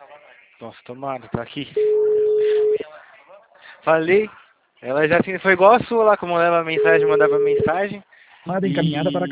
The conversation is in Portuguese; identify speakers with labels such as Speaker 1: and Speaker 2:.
Speaker 1: Nossa, tomara, tá aqui. Falei. Ela já assim, foi igual a sua lá, como leva mensagem, mandava mensagem.
Speaker 2: Chamada encaminhada para